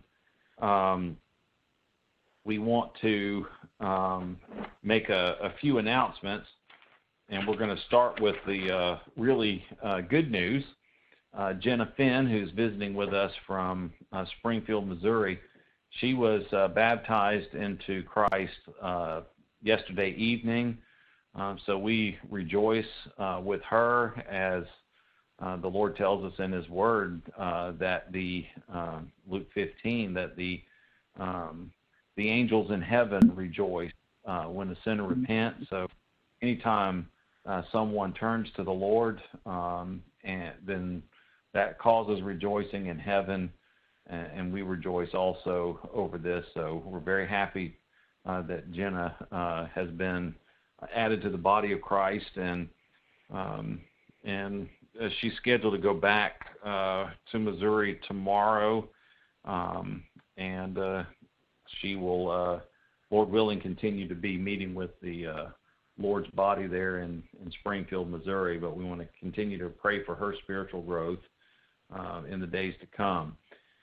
we want to make a few announcements, and we're going to start with the really good news. Jenna Finn, who's visiting with us from Springfield, Missouri, she was baptized into Christ yesterday evening. So we rejoice with her, as the Lord tells us in His Word that Luke 15, that the angels in heaven rejoice when the sinner repents. So anytime someone turns to the Lord, and then that causes rejoicing in heaven. and we rejoice also over this. So we're very happy that Jenna has been added to the body of Christ, and she's scheduled to go back to Missouri tomorrow, and she will, Lord willing, continue to be meeting with the Lord's body there in Springfield, Missouri. But we want to continue to pray for her spiritual growth in the days to come.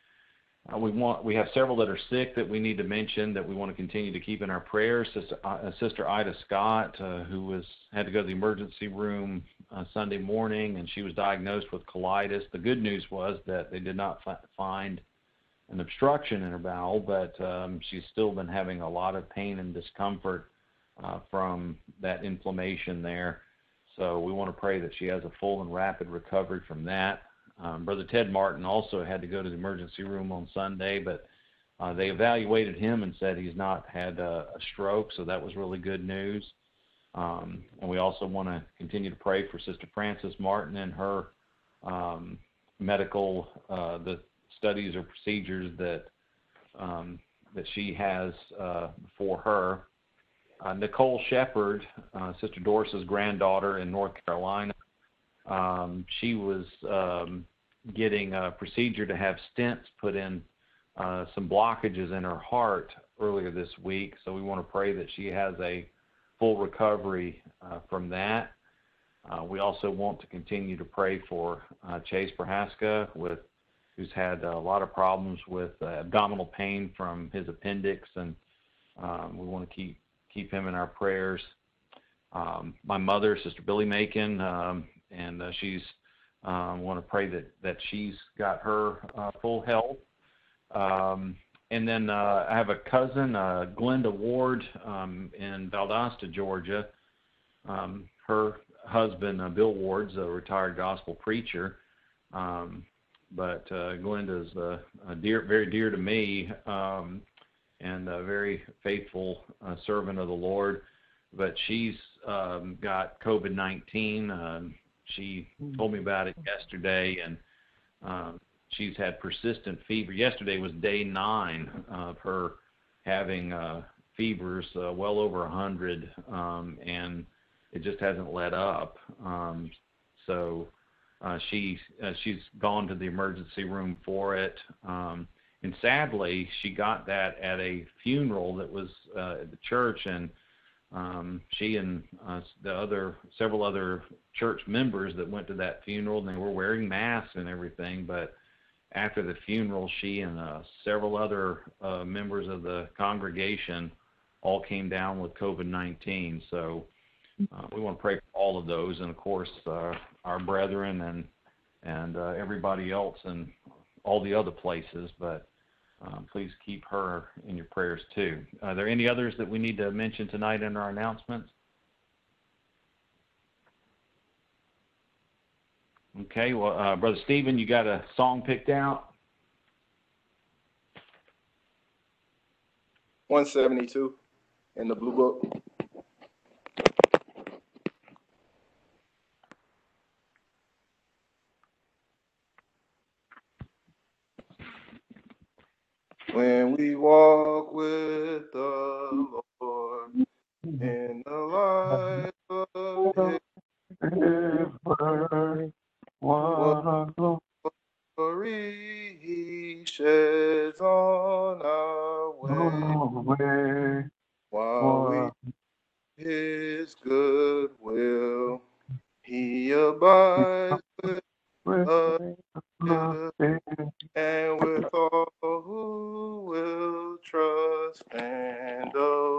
We have several that are sick that we need to mention that we want to continue to keep in our prayers. Sister Ida Scott, who had to go to the emergency room Sunday morning, and she was diagnosed with colitis. The good news was that they did not find an obstruction in her bowel, but she's still been having a lot of pain and discomfort from that inflammation there. So we want to pray that she has a full and rapid recovery from that. Brother Ted Martin also had to go to the emergency room on Sunday, but they evaluated him and said he's not had a stroke, so that was really good news. And we also want to continue to pray for Sister Frances Martin and her medical, the studies or procedures that she has for her. Nicole Shepard, Sister Doris's granddaughter in North Carolina, she was getting a procedure to have stents put in some blockages in her heart earlier this week. So we want to pray that she has a full recovery from that. We also want to continue to pray for Chase Prohaska, who's had a lot of problems with abdominal pain from his appendix, and we want to keep him in our prayers. My mother, Sister Billy Macon, and she's want to pray that she's got her full health. And then I have a cousin, Glenda Ward, in Valdosta, Georgia. Her husband, Bill Ward's a retired gospel preacher, but Glenda's very dear to me, and a very faithful servant of the Lord. But she's got COVID-19. She told me about it yesterday, and she's had persistent fever. Yesterday was day 9 of her having fevers well over 100, and it just hasn't let up. So she's gone to the emergency room for it. And sadly, she got that at a funeral that was at the church, and she and several other church members that went to that funeral, and they were wearing masks and everything. But after the funeral, she and several other members of the congregation all came down with COVID-19. So we want to pray for all of those, and of course our brethren and everybody else and all the other places. But please keep her in your prayers too. Are there any others that we need to mention tonight in our announcements? Okay, well, Brother Stephen, you got a song picked out? 172 in the Blue Book. When we walk with the Lord in the light of His what glory He sheds on our way, while we His good will, He abides with us, and with all who will trust and obey.